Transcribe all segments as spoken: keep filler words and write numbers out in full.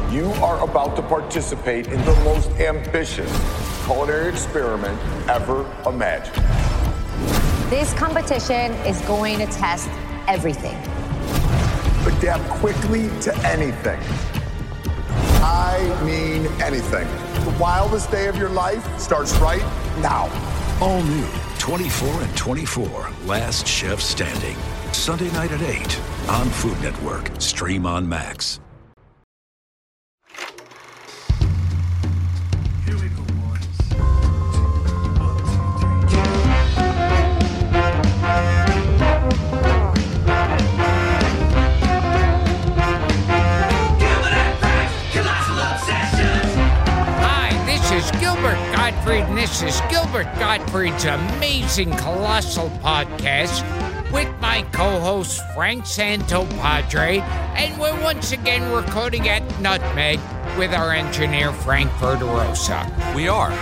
You are about to participate in the most ambitious culinary experiment ever imagined. This competition is going to test everything. Adapt quickly to anything. I mean anything. The wildest day of your life starts right now. All new twenty-four and twenty-four, Last Chef Standing. Sunday night at eight on Food Network. Stream on Max. Here we go, boys. Hi, this is Gilbert Gottfried, and this is Gilbert Gottfried's Amazing Colossal Podcast with my co-host Frank Santopadre, and we're once again recording at Nutmeg with our engineer Frank Verderosa. We are.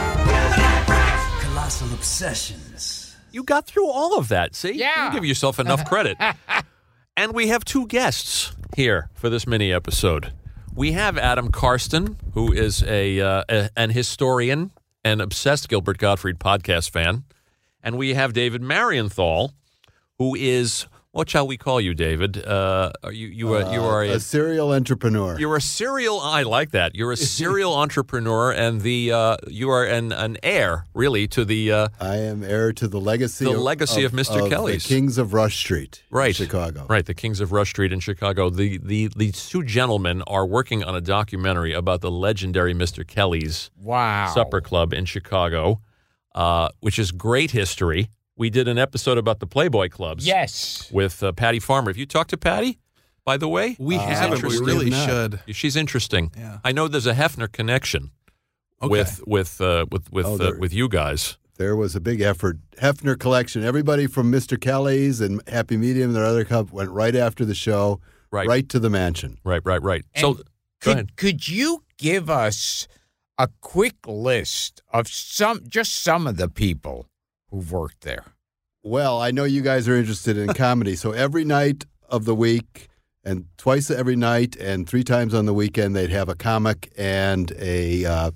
Colossal Obsessions. You got through all of that, see? Yeah. You give yourself enough credit. And we have two guests here for this mini episode. We have Adam Karsten, who is a, uh, a an historian and obsessed Gilbert Gottfried podcast fan. And we have David Marienthal, who is, what shall we call you, David? Uh, are you you are you are Uh, a, a serial entrepreneur. you're a serial. I like that. You're a serial entrepreneur, and the uh, you are an an heir, really, to the uh, I am heir to the legacy. The of, legacy of Mister Kelly's. the Kings of Rush Street, in right, Chicago. Right, the Kings of Rush Street in Chicago. The the these two gentlemen are working on a documentary about the legendary Mister Kelly's Wow. Supper Club in Chicago, uh, which is great history. We did an episode about the Playboy clubs. Yes. With uh, Patty Farmer. Have you talked to Patty, by the way? We Uh, haven't, but we interesting. really Not. should. She's interesting. Yeah. I know there's a Hefner connection Okay. with with uh, with with Oh, uh, there- with you guys. There was a big effort. Hefner collection. Everybody from Mister Kelly's and Happy Medium, their other cup, went right after the show, Right. right to the mansion. Right, right, right. And so go could, ahead. Could you give us a quick list of some, just some of the people who've worked there? Well, I know you guys are interested in comedy, so every night of the week and twice every night and three times on the weekend, they'd have a comic and a uh,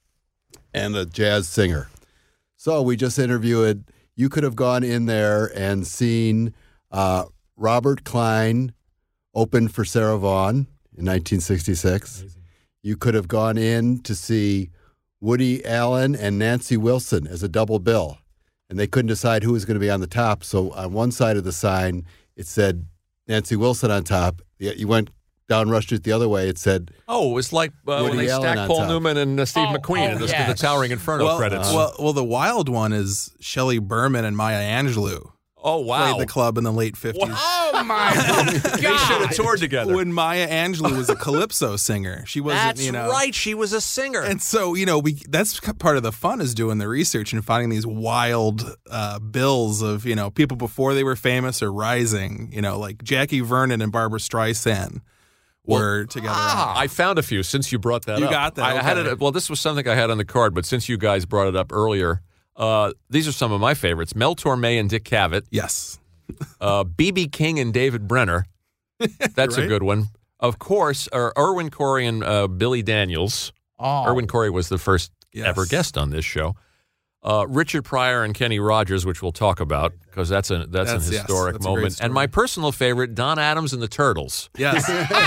and a jazz singer. So we just interviewed. You could have gone in there and seen uh, Robert Klein open for Sarah Vaughan in nineteen sixty-six. Amazing. You could have gone in to see Woody Allen and Nancy Wilson as a double bill. And they couldn't decide who was going to be on the top. So on one side of the sign, it said Nancy Wilson on top. You went down Rush Street the other way, it said... Oh, it was like uh, when Woody they Allen stacked on Paul top. Newman and uh, Steve Oh, McQueen oh, in the, yes. the Towering Inferno well, credits. well, well, the wild one is Shelley Berman and Maya Angelou. oh, wow. Played the club in the late fifties. Oh, my They should have God. toured together. When Maya Angelou was a calypso singer, she wasn't. That's you know, right. She was a singer. And so, you know, we that's part of the fun is doing the research and finding these wild uh, bills of, you know, people before they were famous or rising, you know, like Jackie Vernon and Barbara Streisand were together. ah. I found a few since you brought that You up. got that, I had okay. it. Well, this was something I had on the card, but since you guys brought it up earlier, uh, these are some of my favorites: Mel Torme and Dick Cavett, Yes. uh, B B King and David Brenner. That's a Right. good one. Of course, uh, Irwin Corey and uh, Billy Daniels. Oh. Irwin Corey was the first Yes. ever guest on this show. Uh, Richard Pryor and Kenny Rogers, which we'll talk about because that's a that's, That's- an yes, historic that's a great moment. story. And my personal favorite, Don Adams and the Turtles. Yes.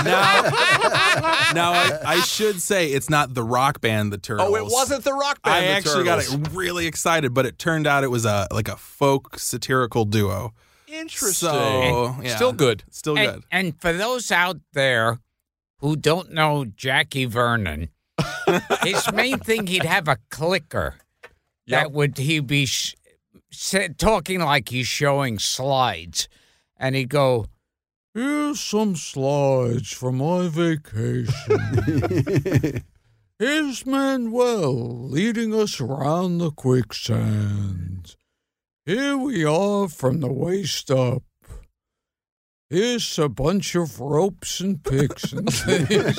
now, now I, I should say it's not the rock band, the Turtles. Oh, it wasn't the rock band. I the actually Turtles. got it really excited, but it turned out it was a like a folk satirical duo. Interesting. So, yeah. Still good. Still and, good. and for those out there who don't know Jackie Vernon, his main thing, he'd have a clicker. Yep. That would he be sh- sa- talking like he's showing slides, and he'd go, "Here's some slides from my vacation. Here's Manuel leading us around the quicksand. Here we are from the waist up. Here's a bunch of ropes and picks and things."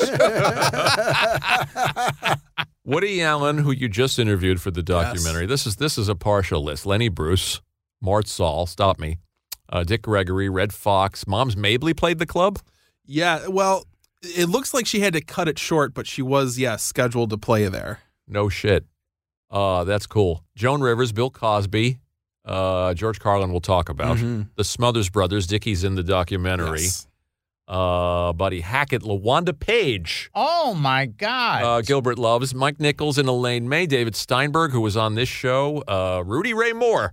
Woody Allen, who you just interviewed for the documentary. Yes. This is this is a partial list. Lenny Bruce, Mort Saul, stop me. Uh, Dick Gregory, Red Fox, Moms Mabley played the club. Yeah, well, It looks like she had to cut it short, but she was, yes, scheduled to play there. No shit. Uh, that's cool. Joan Rivers, Bill Cosby, uh, George Carlin we'll talk about. Mm-hmm. The Smothers Brothers, Dickie's in the documentary. Yes. Uh, Buddy Hackett, LaWanda Page. Oh, my God. Uh, Gilbert Loves, Mike Nichols and Elaine May, David Steinberg, who was on this show, uh, Rudy Ray Moore.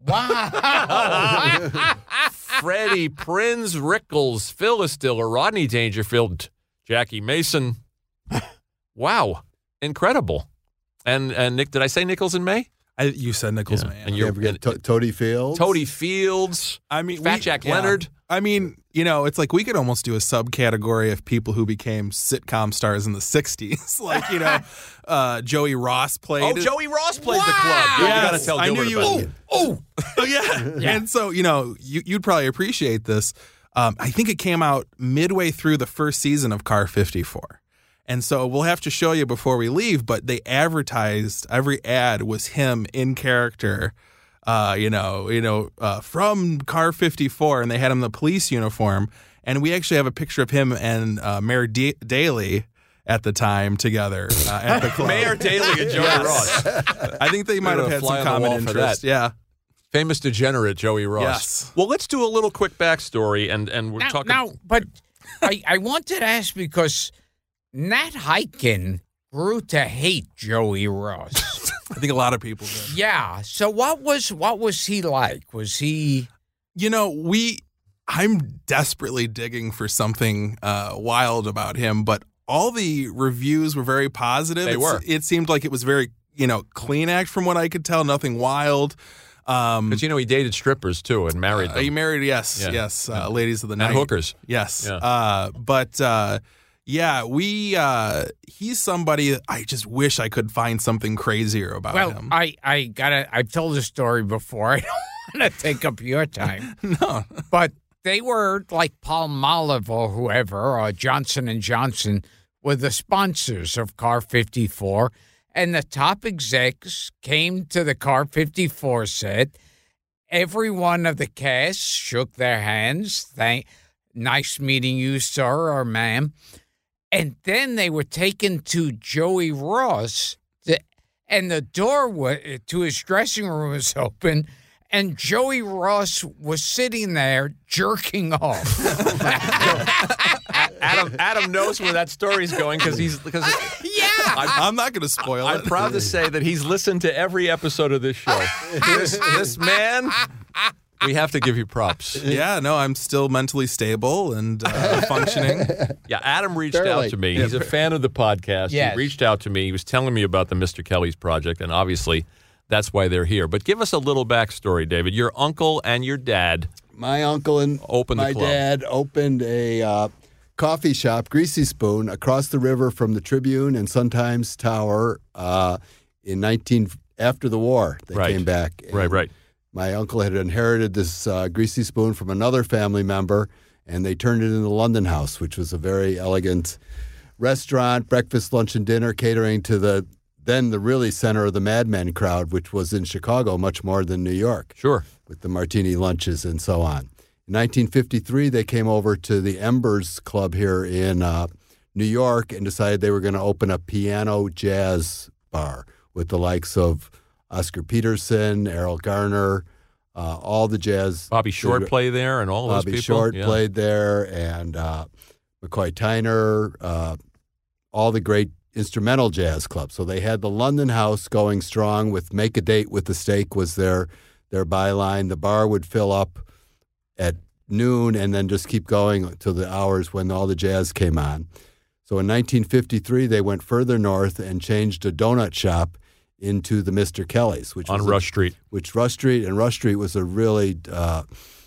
Wow. Freddie Prinz, Rickles, Phyllis Diller, Rodney Dangerfield, Jackie Mason. Wow. Incredible. And and Nick, did I say Nichols and May? I, you said Nichols Yeah. May. And You you're ever get to- Toady Fields? Toady Fields. I mean, Fat we- Jack yeah. Leonard. I mean, you know, it's like we could almost do a subcategory of people who became sitcom stars in the sixties. Like, you know, uh, Joey Ross played. Oh, it. Joey Ross played Wow. the club. Yeah, you got to Yes, tell I Gilbert knew you about would. it. Oh, oh, yeah. Yeah. And so, you know, you, you'd probably appreciate this. Um, I think it came out midway through the first season of Car fifty-four. And so we'll have to show you before we leave, but they advertised, every ad was him in character, uh, you know, you know, uh, from Car fifty-four, and they had him in the police uniform. And we actually have a picture of him and uh, Mayor D- Daley at the time together uh, at the club. Mayor Daley and Joey Yes. Ross. I think they might Bit have of a had fly some on the common wall for interest. that. Yeah. Famous degenerate Joey Ross. Yes. Well, let's do a little quick backstory, and, and we're now, talking. now, but I, I wanted to ask because Nat Hiken grew to hate Joey Ross. I think a lot of people did. Yeah. So what was what was he like? Was he? You know, we I'm desperately digging for something uh, wild about him, but all the reviews were very positive. They It's- were. It seemed like it was very, you know, clean act from what I could tell, nothing wild. Um, Because, you know, he dated strippers, too, and married uh, them. he married, yes, Yeah. yes, uh, ladies of the and night. hookers. Yes. Yeah. Uh, but uh, yeah, we uh, he's somebody that I just wish I could find something crazier about Well, him. I I gotta. I've told the story before. I don't want to take up your time. no. But they were like Palmolive or whoever, or Johnson and Johnson, were the sponsors of Car fifty-four, and the top execs came to the Car fifty-four set. Every one of the cast shook their hands. Thank, nice meeting you, sir or ma'am. And then they were taken to Joey Ross, the, and the door wa- to his dressing room was open. And Joey Ross was sitting there jerking off. Adam Adam knows where that story's going because he's because Yeah. I'm, I'm not going to spoil I'm it. proud to say that he's listened to every episode of this show. this, this man, we have to give you props. Yeah, no, I'm still mentally stable and uh, functioning. Yeah, Adam reached Barely. out to me. He's a fan of the podcast. Yes. He reached out to me. He was telling me about the Mister Kelly's project, and obviously that's why they're here. But give us a little backstory, David. Your uncle and your dad. My uncle and Opened the my club. dad opened a uh, coffee shop, Greasy Spoon, across the river from the Tribune and Sun-Times Tower uh, in nineteen after the war. They Right. came back. Right, And right. My uncle had inherited this uh, Greasy Spoon from another family member, and they turned it into the London House, which was a very elegant restaurant, breakfast, lunch, and dinner, catering to the then the really center of the Mad Men crowd, which was in Chicago much more than New York, Sure. with the martini lunches and so on. In nineteen fifty-three, they came over to the Embers Club here in uh, New York and decided they were going to open a piano jazz bar with the likes of Oscar Peterson, Errol Garner, uh, all the jazz. Bobby Short played there and all those Bobby people. Short Yeah. played there, and uh, McCoy Tyner, uh, all the great instrumental jazz clubs. So they had the London House going strong with Make a Date with the Steak was their their byline. The bar would fill up at noon and then just keep going till the hours when all the jazz came on. So in nineteen fifty-three, they went further north and changed a donut shop into the Mister Kelly's, which On was a- Rush Street. which Rush Street and Rush Street was a really uh,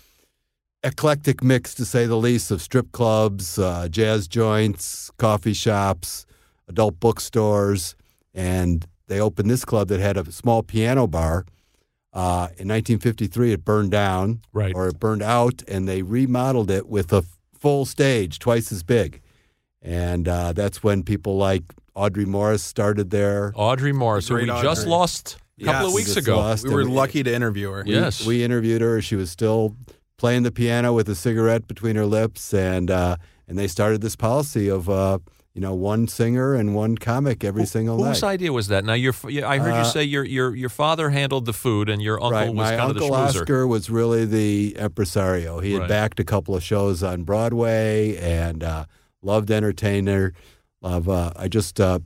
eclectic mix, to say the least, of strip clubs, uh, jazz joints, coffee shops, adult bookstores, and they opened this club that had a small piano bar. Uh, in nineteen fifty-three, it burned down, Right. or it burned out, and they remodeled it with a full stage, twice as big. And uh, that's when people like Audrey Morris started there. Audrey Morris, who we Great just Audrey. lost a couple Yes. of weeks Just ago. lost. We were And lucky to interview her. Yes. We interviewed her. She was still playing the piano with a cigarette between her lips and uh, and they started this policy of uh, you know one singer and one comic every Who, single whose night. idea was that? Now, your I heard Uh, you say your your your father handled the food, and your uncle right, was my kind uncle of the schmoozer. Oscar was really the impresario. He had Right. backed a couple of shows on Broadway and uh, loved entertainer. Love. Uh, I just uh,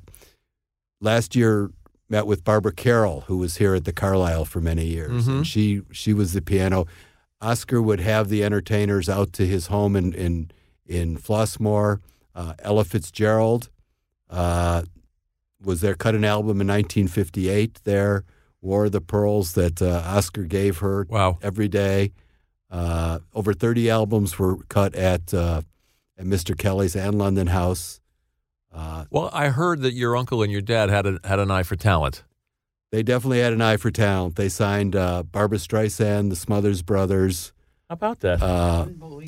last year met with Barbara Carroll, who was here at the Carlisle for many years, Mhm. and she she was the piano. Oscar would have the entertainers out to his home in in in Flossmoor. Uh, Ella Fitzgerald uh, was there, cut an album in nineteen fifty-eight there, wore the pearls that uh, Oscar gave her Wow. every day. Uh, over thirty albums were cut at, uh, at Mister Kelly's and London House. Uh, Well, I heard that your uncle and your dad had a, had an eye for talent. they definitely had an eye for talent. They signed uh, Barbra Streisand, the Smothers Brothers, How about that? uh,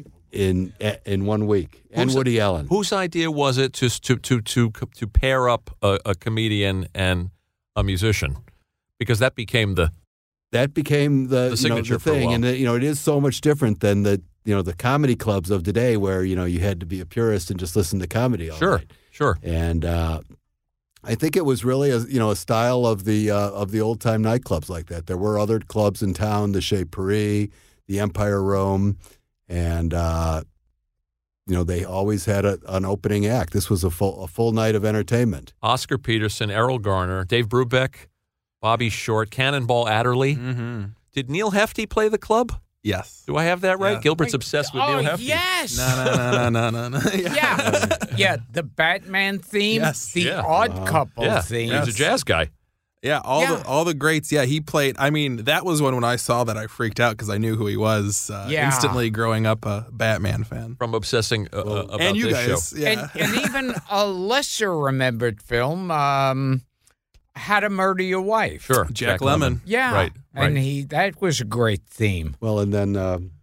in in one week, and Who's- Woody Allen. Whose idea was it to to to to to pair up a, a comedian and a musician? Because that became the That became the, The you know, signature the for a thing, while. and the, you know it is so much different than the you know the comedy clubs of today, where you know you had to be a purist and just listen to comedy all sure, night. sure. And uh, I think it was really a you know a style of the uh, of the old time nightclubs like that. There were other clubs in town, the Chez Paris, the Empire Rome, and uh, you know they always had a, an opening act. This was a full a full night of entertainment. Oscar Peterson, Errol Garner, Dave Brubeck, Bobby Short, Cannonball Adderley. Mm-hmm. Did Neil Hefti play the club? Yes. Do I have that right? Yeah. Gilbert's obsessed with oh, Neil Hefti. yes. No, no, no, no, no, no, no. Yeah. yeah, the Batman theme, Yes. the Yeah. Odd Uh-huh. Couple Yeah, theme. he was a jazz guy. Yeah, all Yeah. the all the greats. Yeah, he played. I mean, that was one when I saw that I freaked out because I knew who he was. Uh, Yeah. Instantly growing up a Batman fan. From obsessing uh, uh, about and you this guys, show. yeah. And, and even a lesser remembered film, um, How to Murder Your Wife. Sure. Jack Lemmon. Yeah. Right, And right. he that was a great theme. Well, and then um,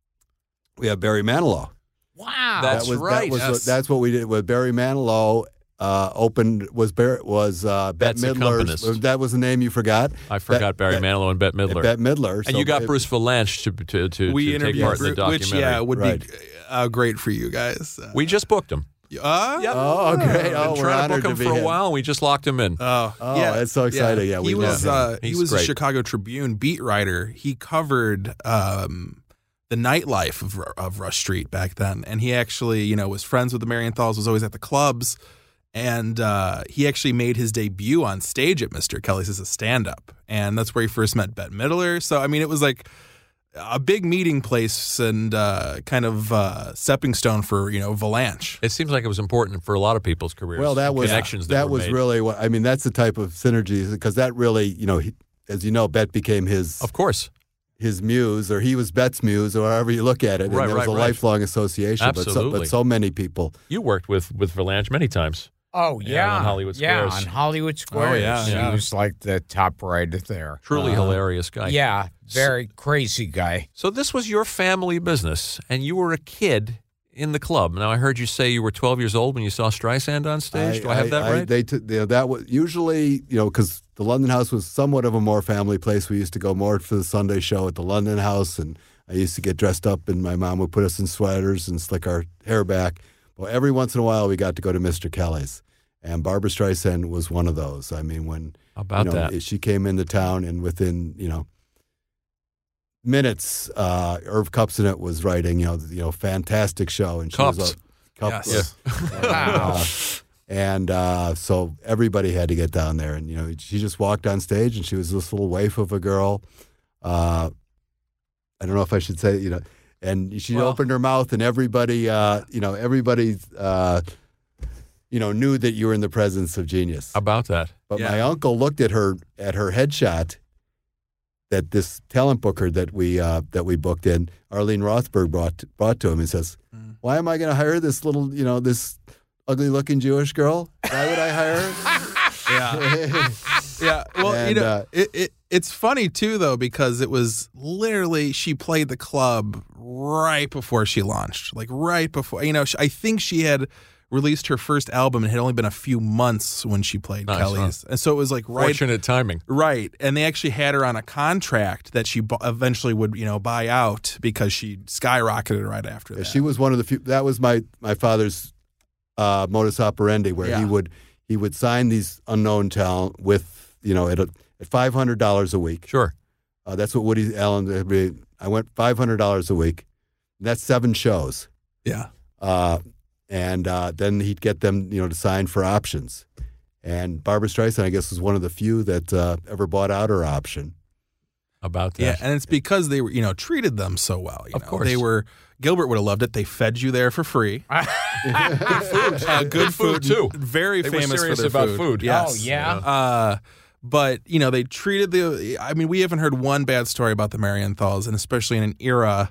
we have Barry Manilow. Wow. That's that was, right, That was yes. what, that's what we did with Barry Manilow. Uh, opened was Bar- was uh, Bette Bette's Midler's. accompanist. That was the name you forgot. I forgot Bet- Barry Bet- Manilow and Bette Midler. Bette Midler. and so you got it- Bruce Valanche to to, to, we to take interviewed part in the Bru- which documentary. yeah would Right. be uh, great for you guys. Uh, We just booked him. uh, Yep. Oh, great! We've Oh, been we're trying to honored book him be for a here. while, and we just locked him in. Oh, Oh, yeah. that's so exciting. Yeah, we he love was him. uh, he He's was great. a Chicago Tribune beat writer. He covered um, the nightlife of, of Rush Street back then, and he actually, you know, was friends with the Marienthal's. Was always at the clubs, and uh, he actually made his debut on stage at Mister Kelly's as a stand-up, and that's where he first met Bette Midler. So, I mean, it was like a big meeting place and uh, kind of uh, stepping stone for you know Valanche. It seems like it was important for a lot of people's careers. Well, that was connections that, that were was made. really what I mean. That's the type of synergies because that really, you know, he, as you know, Bette became his Of course. his muse, or he was Bette's muse, or however you look at it. And Right, there was right, a right. lifelong association. But so, Absolutely. but so many people. You worked with with Valanche many times. Oh, Yeah, yeah. on Hollywood Yeah, Squares. on Hollywood Squares. yeah, He yeah. was like the top writer there. Truly Uh-huh. hilarious guy. Yeah, very crazy guy. So this was your family business, and you were a kid in the club. Now I heard you say you were twelve years old when you saw Streisand on stage. Do I have that I- right? They t- you know, that was usually, you know, because the London House was somewhat of a more family place. We used to go more for the Sunday show at the London House, and I used to get dressed up, and my mom would put us in sweaters and slick our hair back. Well, every once in a while, we got to go to Mister Kelly's, and Barbra Streisand was one of those. I mean, when How about you know, that? she came into town, and within you know minutes, uh, Irv Kupcinet was writing, you know, the, you know, fantastic show, and she was Cups. a Cups. Yes. And, uh, and uh, so everybody had to get down there, and you know, she just walked on stage, and she was this little waif of a girl. Uh, I don't know if I should say, you know, and she Well- opened her mouth, and everybody, uh, you know, everybody, uh, you know, knew that you were in the presence of genius. How about that? But Yeah. my uncle looked at her at her headshot that this talent booker that we uh, that we booked in, Arlene Rothberg brought brought to him and says, Mm. "Why am I going to hire this little, you know, this ugly looking Jewish girl? Why would I hire her?" Yeah. Yeah, well, you And, know, uh, it, it it's funny too though because it was literally she played the club right before she launched, like right before. You know, she, I think she had released her first album and had only been a few months when she played Nice, Kelly's. And so it was like right. Fortunate timing. Right. And they actually had her on a contract that she bu- eventually would, you know, buy out because she skyrocketed right after that. She was one of the few. That was my my father's uh, modus operandi, where Yeah. he would he would sign these unknown talent with, you know, at, a, at five hundred dollars a week. Sure. Uh, that's what Woody Allen. I went five hundred dollars a week. That's seven shows. Yeah. Uh, and uh, then he'd get them, you know, to sign for options. And Barbra Streisand, I guess, was one of the few that uh, ever bought out her option. About that. Yeah, and it's because they were, you know, treated them so well. You Of know? course. They were, Gilbert would have loved it. They fed you there for free. good food. Uh, good food, too. Very They were famous serious for their about food. Yes. Oh, yeah? Uh, but, you know, they treated the, I mean, we haven't heard one bad story about the Marienthal's, and especially in an era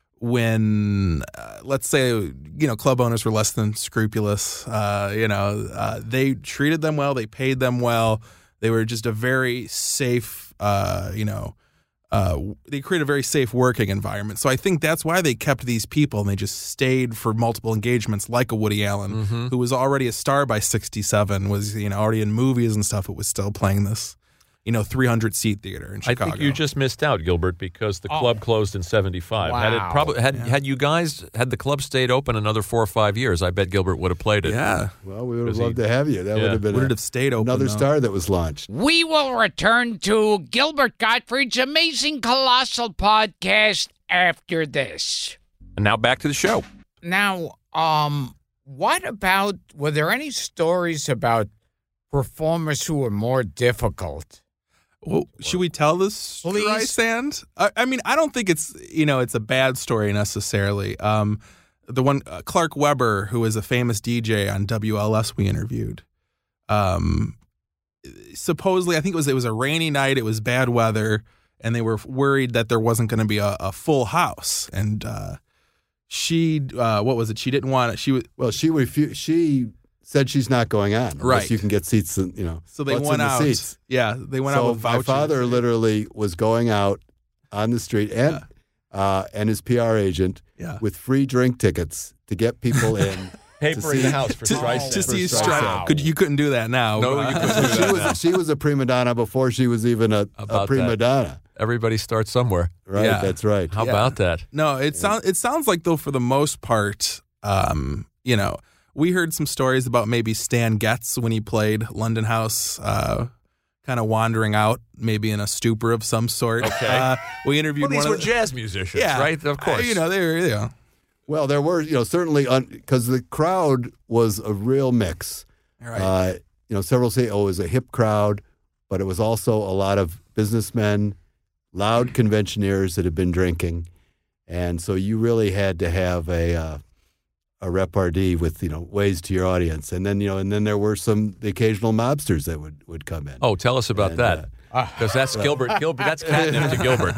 when, uh, let's say, you know, club owners were less than scrupulous. Uh, you know, uh, they treated them well. They paid them well. They were just a very safe, uh, you know, uh, they created a very safe working environment. So I think that's why they kept these people and they just stayed for multiple engagements, like a Woody Allen, Mm-hmm. who was already a star by sixty-seven, was, you know, already in movies and stuff. It was still playing this, you know, three hundred seat theater in I Chicago. think you just missed out, Gilbert, because the Oh. club closed in seventy-five. Had it Wow. probably had had you guys had the club stayed open another four or five years, I bet Gilbert would have played it. Yeah. Well, we would have Because he- loved to have you. That Yeah. would have been Would a- it have stayed open? another though? star that was launched. We will return to Gilbert Gottfried's Amazing Colossal podcast after this. And now back to the show. Now, um, what about, were there any stories about performers who were more difficult? Well, should we tell this, Please. Streisand? I, I mean, I don't think it's, you know, it's a bad story necessarily. Um, the one, uh, Clark Weber, who is a famous D J on W L S we interviewed, um, supposedly, I think it was, it was a rainy night, it was bad weather, and they were worried that there wasn't going to be a, a full house. And uh, she, uh, what was it? She didn't want it. She was, Well, she refu- She said she's not going on unless Right. you can get seats. In, you know, so they what's went in the out. seats. Yeah, they went so out with my vouchers. father literally was going out on the street and uh, and his P R agent Yeah. with free drink tickets to get people in. Paper to in see, the house for to, Streisand. to see For Streisand. Streisand. Could you couldn't do that now? No, but- you couldn't do she that. was she was a prima donna before she was even a, a About prima that. donna. Everybody starts somewhere. Right, Yeah. that's right. How Yeah. about that? No, it sounds it sounds like though for the most part, um, you know, we heard some stories about maybe Stan Getz when he played London House, uh, kind of wandering out, maybe in a stupor of some sort. Okay. Uh, we interviewed Well, these one were of the, jazz musicians, yeah, right? Of course. Uh, you know, they were, you know, Well, there were, you know, certainly because the crowd was a real mix. right. Uh, you know, several say, oh, it was a hip crowd, but it was also a lot of businessmen, loud conventioneers that had been drinking, and so you really had to have a uh, a repartee with, you know, ways to your audience, and then you know, and then there were some the occasional mobsters that would, would come in. Oh, tell us about And, that. Because that's Gilbert. Gilbert. That's catnip to Gilbert.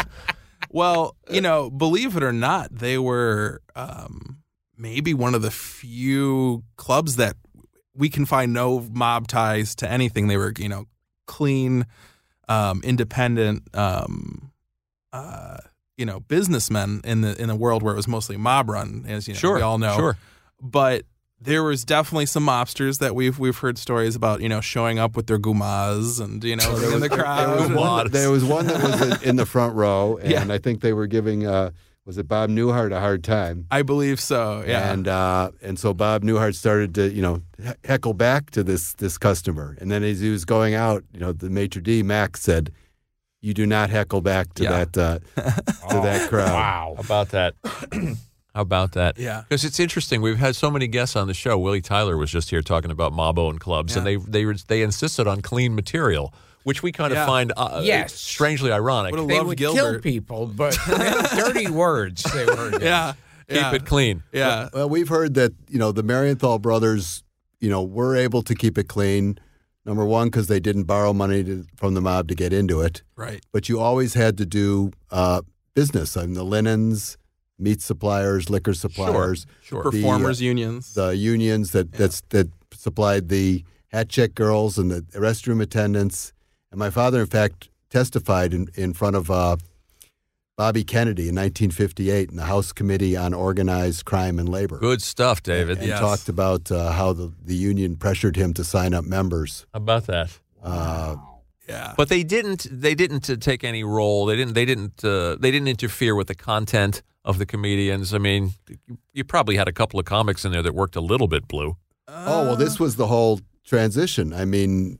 Well, you know, believe it or not, they were um, maybe one of the few clubs that we can find no mob ties to anything. They were, you know, clean, um, independent, um, uh, you know, businessmen in the in a world where it was mostly mob run, as you know, Sure. we all know. Sure. But there was definitely some mobsters that we've we've heard stories about, you know, showing up with their gumas and you know in the crowd. There was, Wow. one, there was one that was in, in the front row, and Yeah. I think they were giving uh, was it Bob Newhart a hard time. I believe so. Yeah. And uh, and so Bob Newhart started to, you know, he- heckle back to this this customer. And then as he was going out, you know, the maitre d', Max, said, "You do not heckle back to Yeah. that uh, to that crowd." Wow. How about that? How about that? Yeah. Because it's interesting. We've had so many guests on the show. Willie Tyler was just here talking about Mabo and clubs, and Yeah. they they were- they insisted on clean material, which we kind of Yeah. find uh, Yes. strangely ironic. What a They Love would kill Gilbert. people, but dirty words they were. yeah. Keep yeah. it clean. Yeah. Well, we've heard that, you know, the Marienthal brothers, you know, were able to keep it clean. Number one, because they didn't borrow money to, from the mob to get into it. Right. But you always had to do uh, business. I mean, the linens, meat suppliers, liquor suppliers, Sure. the, Performers uh, unions. the unions that that's, that supplied the hat check girls and the restroom attendants. And my father, in fact, testified in, in front of uh, Bobby Kennedy in nineteen fifty-eight in the House Committee on Organized Crime and Labor. Good stuff, David. And Yes. talked about uh, how the, the union pressured him to sign up members. How about that? Uh, Yeah. But they didn't. They didn't uh, take any role. They didn't. They didn't. Uh, they didn't interfere with the content of the comedians. I mean, you, you probably had a couple of comics in there that worked a little bit blue. oh, well, this was the whole transition. I mean,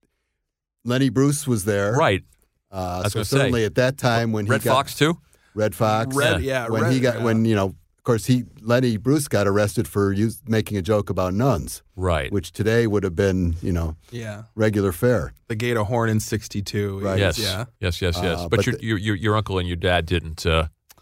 Lenny Bruce was there. Right. Uh, was so gonna say. certainly at that time when Red he got Fox too. Red Fox, Red, yeah, when Red- he got yeah. when you know, of course, he Lenny Bruce got arrested for use, making a joke about nuns, Right. which today would have been you know Yeah. regular fare. The Gate of Horn in sixty-two. Right. Yes. Yeah. Yes. Yes. Yes. Uh, but but your, the- your your your uncle and your dad didn't. Uh,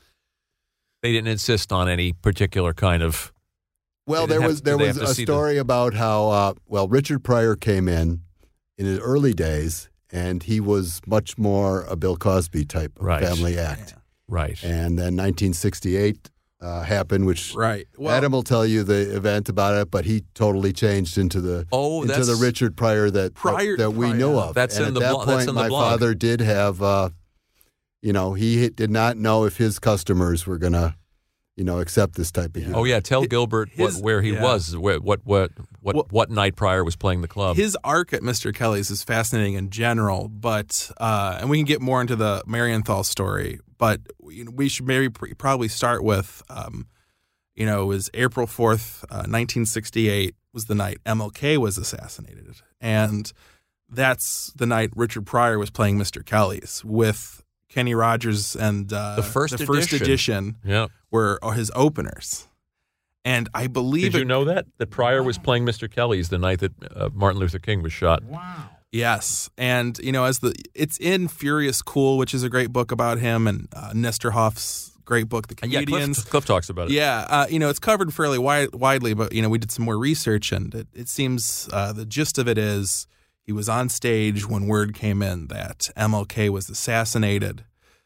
they didn't insist on any particular kind of. Well, They there didn't was have- there did they was have to a see the- story about how uh, well Richard Pryor came in in his early days, and he was much more a Bill Cosby type of Right. family act. Right. And then nineteen sixty-eight uh, happened, which Right. Well, Adam will tell you the event about it, but he totally changed into the Oh, into that's- the Richard Pryor that Pryor- that, that we Pryor. know of. That's and in at the that blo- point, that's in the my blog. father did have, uh, you know, he did not know if his customers were gonna, you know, accept this type of humor. Oh yeah. Tell Gilbert his- what, where he yeah. was. Where, what what what Well- what night Pryor was playing the club. his arc at Mister Kelly's is fascinating in general, but uh, and we can get more into the Marienthal story, but you know, we should maybe pr- probably start with, um, you know, it was April fourth, uh, nineteen sixty-eight was the night M L K was assassinated, and that's the night Richard Pryor was playing Mister Kelly's with Kenny Rogers and uh, The first the first edition. edition yeah. were his openers, and I believe Did you it- know that that Pryor was playing Mister Kelly's the night that uh, Martin Luther King was shot? Yes, and you know, as the it's in Furious Cool, which is a great book about him, and uh, Nestor Hoff's great book, The Yeah, Comedians. Cliff, Cliff talks about it. Yeah, uh, you know, it's covered fairly wide, widely, but you know, we did some more research, and it, it seems uh, the gist of it is he was on stage when word came in that M L K was assassinated,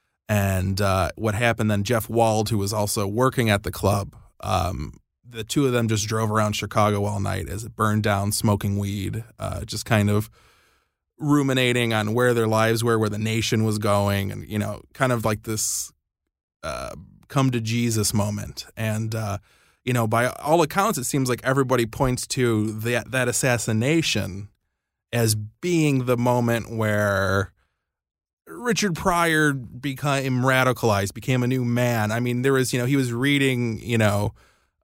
and uh, what happened then? Jeff Wald, who was also working at the club, um, the two of them just drove around Chicago all night as it burned down, smoking weed, uh, just kind of ruminating on where their lives were, where the nation was going, and you know, kind of like this uh, come to Jesus moment. And uh, you know, by all accounts, it seems like everybody points to that that assassination as being the moment where Richard Pryor became radicalized, became a new man. I mean, there was, you know, he was reading, you know,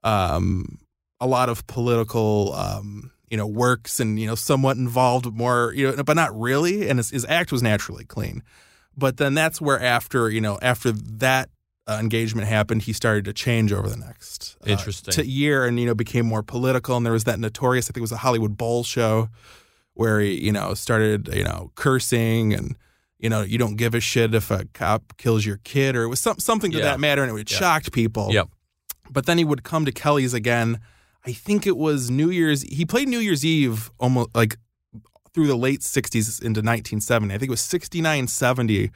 um, a lot of political, um, you know, works and, you know, somewhat involved more, you know, but not really. And his, his act was naturally clean. But then that's where after, you know, after that uh, engagement happened, he started to change over the next uh, Interesting. t- year and, you know, became more political. And there was that notorious, I think it was a Hollywood Bowl show where he, you know, started, you know, cursing and, you know, you don't give a shit if a cop kills your kid, or it was some, something to Yeah. that matter, and it Yeah. shocked people. Yep. But then he would come to Kelly's again. I think it was New Year's. He played New Year's Eve almost like through the late sixties into nineteen seventy. I think it was sixty-nine seventy,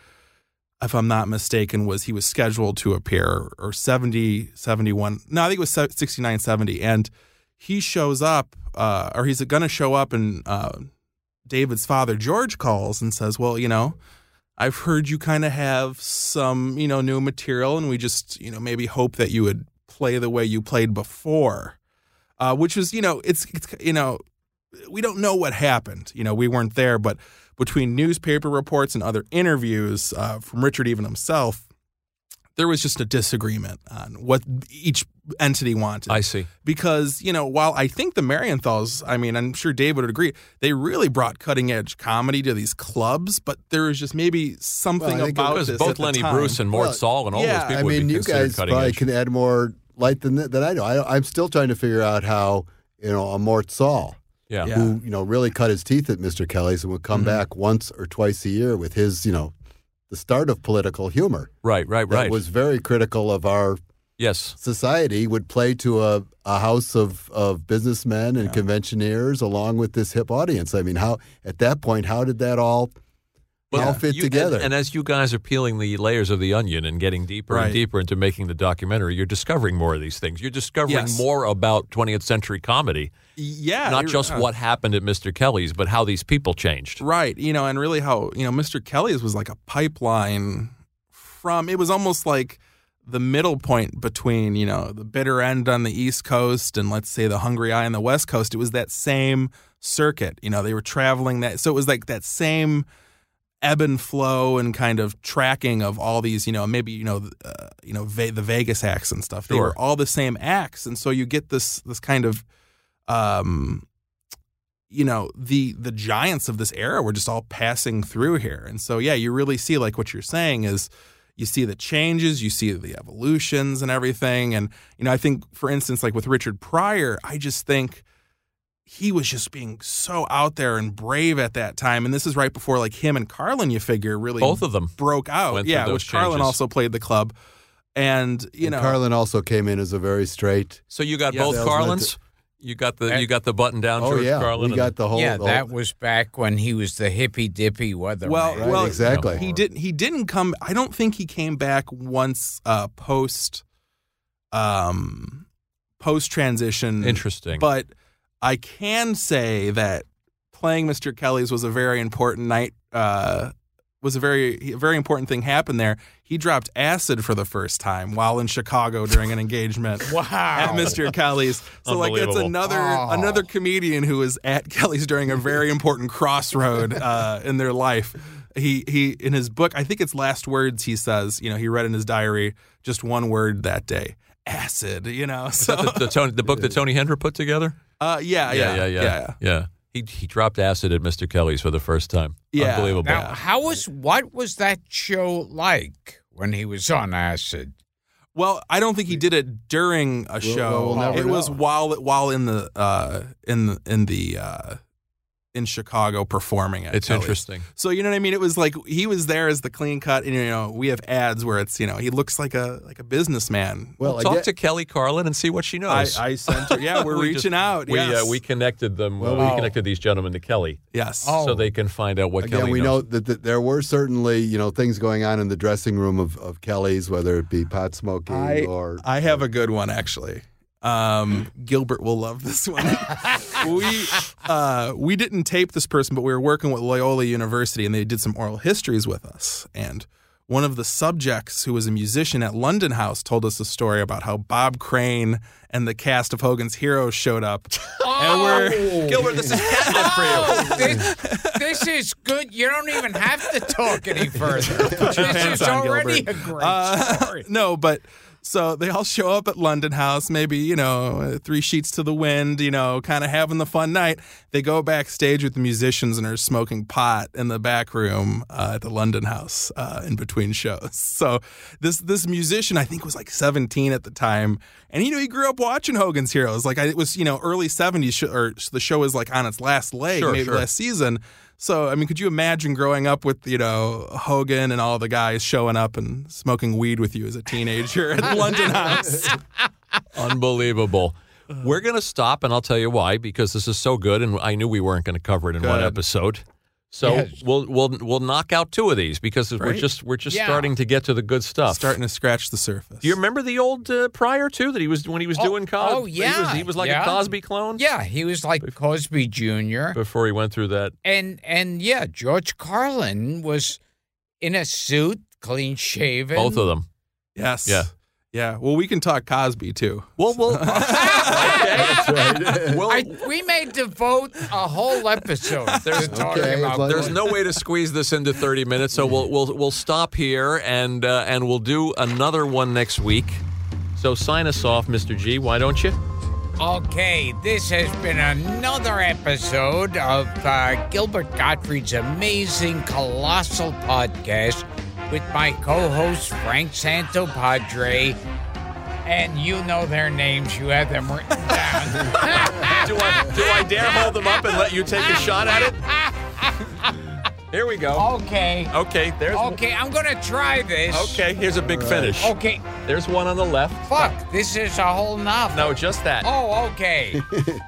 if I'm not mistaken, was he was scheduled to appear, or seventy, seventy-one. No, I think it was sixty-nine seventy. And he shows up, uh, or he's going to show up, and uh, David's father, George, calls and says, well, you know, I've heard you kind of have some, you know, new material, and we just, you know, maybe hope that you would play the way you played before, uh, which was, you know, it's, it's, you know, we don't know what happened. You know, we weren't there, but between newspaper reports and other interviews uh, from Richard even himself, there was just a disagreement on what each entity wanted. I see. Because, you know, while I think the Marienthals, I mean, I'm sure David would agree, they really brought cutting edge comedy to these clubs, but there was just maybe something Well, I think about Because this both at the Lenny time. Bruce and Mort Well, Saul and all yeah, those people I would mean, be you considered guys cutting probably edge. can add more light than than I know. I, I'm still trying to figure out how, you know, a Mort Saul, Yeah. Yeah. who, you know, really cut his teeth at Mister Kelly's and would come Mm-hmm. back once or twice a year with his, you know, the start of political humor. Right, right, That right. was very critical of our yes. society, would play to a, a house of, of businessmen and conventioneers along with this hip audience. I mean, how at that point, how did that all all fit You- together? And, and as you guys are peeling the layers of the onion and getting deeper Right. and deeper into making the documentary, you're discovering more of these things. You're discovering Yes. more about twentieth century comedy, Yeah. not you're- just uh, what happened at Mister Kelly's, but how these people changed. Right. You know, and really how, you know, Mister Kelly's was like a pipeline from, it was almost like the middle point between, you know, the Bitter End on the East Coast and let's say the Hungry Eye on the West Coast. It was that same circuit. You know, they were traveling that. So it was like that same ebb and flow and kind of tracking of all these, you know, maybe, you know, uh, you know, Ve- the Vegas acts and stuff. They Sure. were all the same acts. And so you get this, this kind of, um, you know, the the giants of this era were just all passing through here. And so, yeah, you really see, like what you're saying is you see the changes, you see the evolutions and everything. And, you know, I think, for instance, like with Richard Pryor, I just think he was just being so out there and brave at that time. And this is right before, like, him and Carlin, you figure, really Both of them broke out. went through Yeah, those which Carlin changes. also played the club. And, you And know. Carlin also came in as a very straight. So you got Yeah, both that was Carlins? You got the you got the button down Oh George yeah, Carlin. we and- got the whole. yeah, the that whole, was back when he was the hippy dippy weatherman. Well, Right, well, exactly. He didn't. He didn't come. I don't think he came back once uh, post, um, post transition. Interesting. But I can say that playing Mister Kelly's was a very important night. Uh, was a very a very important thing happened there. He dropped acid for the first time while in Chicago during an engagement. Wow. At Mister Kelly's. So like it's Unbelievable. another Oh. another comedian who was at Kelly's during a very important crossroad uh, in their life. He he in his book, I think it's Last Words, he says, you know, he read in his diary just one word that day. Acid, you know. So the, the, Tony, the book that Tony Hendra put together? uh, yeah, yeah, yeah, yeah, yeah. yeah. He he dropped acid at Mister Kelly's for the first time. Yeah. Unbelievable. Now, how was what was that show like when he was on acid? Well, I don't think he did it during a show. well, we'll never it was know. while while in the uh, in the in the uh, in Chicago performing at It's Kelly's. interesting. So you know what I mean? It was like he was there as the clean cut, and you know we have ads where it's you know he looks like a like a businessman. well, I Talk did- to Kelly Carlin and see what she I, knows. I sent her. Yeah, we're We reaching just- out. we yes. uh, we connected them. Well, uh, we we- connected these gentlemen to Kelly yes. Oh. so they can find out what Again, Kelly we knows. know that, that there were certainly, you know, things going on in the dressing room of, of Kelly's, whether it be pot smoking I, or. I have a good one actually. Um, Gilbert will love this one. we uh, we didn't tape this person, but we were working with Loyola University, and they did some oral histories with us. And one of the subjects, who was a musician at London House, told us a story about how Bob Crane and the cast of Hogan's Heroes showed up. And we're Gilbert, this is catnip for you. Oh, this, this is good. You don't even have to talk any further. This pants is on, already Gilbert. a great Uh, story. no, but so they all show up at London House, maybe, you know, three sheets to the wind, you know, kind of having the fun night. They go backstage with the musicians and are smoking pot in the back room uh, at the London House uh, in between shows. So this this musician, I think, was like seventeen at the time. And, you know, he grew up watching Hogan's Heroes. Like, I, it was, you know, early seventies, sh- or the show was like on its last leg, Sure, maybe sure. last season. So, I mean, could you imagine growing up with, you know, Hogan and all the guys showing up and smoking weed with you as a teenager at London House? Unbelievable. We're going to stop, and I'll tell you why, because this is so good, and I knew we weren't going to cover it in one Good. episode. So Yes. we'll we'll we'll knock out two of these because we're Right. just we're just Yeah. starting to get to the good stuff. Starting to scratch the surface. Do you remember the old uh, Pryor too? That he was when he was Oh, doing Cosby. oh, he was, yeah, he was like yeah. a Cosby clone. Yeah, he was like Cosby Junior Before he went through that. And and yeah, George Carlin was in a suit, clean shaven. Both of them. Yes. Yeah. Yeah. Well, we can talk Cosby, too. Well, well, okay. Well, I, we may devote a whole episode to talking Okay, about. but- there's no way to squeeze this into thirty minutes, so we'll we'll we'll stop here and uh, and we'll do another one next week. So sign us off, Mister G. Why don't you? Okay, this has been another episode of uh, Gilbert Gottfried's amazing, colossal podcast with my co-host Frank Santopadre. And you know their names. You have them written down. Do I do I dare hold them up and let you take a shot at it? Here we go. Okay. Okay, there's Okay, I'm going to try this. Okay, here's a big finish. Okay. There's one on the left. Fuck, this is a whole novel. No, just that. Oh, okay.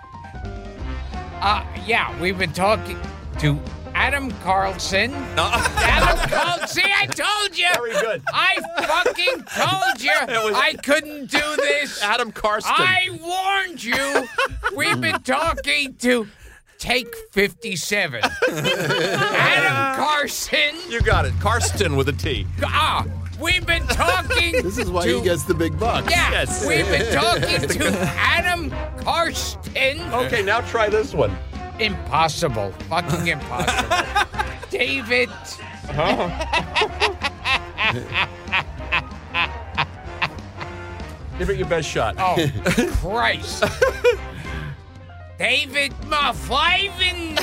uh, yeah, we've been talking to Adam Carlson. Adam Carlson. See, I told you. Very good. I fucking told you was- I couldn't do this. Adam Karsten. I warned you. We've been talking to Take fifty-seven. Adam Carson. You got it. Karsten with a T. Ah, we've been talking. This is why to, he gets the big bucks. Yeah, Yes. we've been talking to Adam Karsten. Okay, now try this one. Impossible. Fucking impossible. David. Give it your best shot. Oh, Christ. David Maffiven.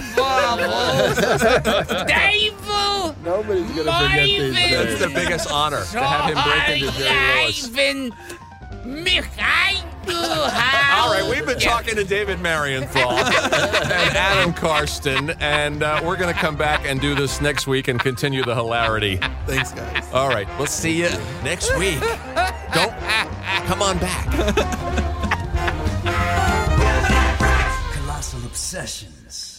David. Nobody's going to forget these Marvin. It's the names. biggest honor to have him break into Jerry Lewis. Ivan Mikhail. All right, we've been talking to David Marienthal and Adam Karsten, and uh, we're going to come back and do this next week and continue the hilarity. Thanks, guys. All right, let's see you next week. Don't come on back. Colossal Obsessions.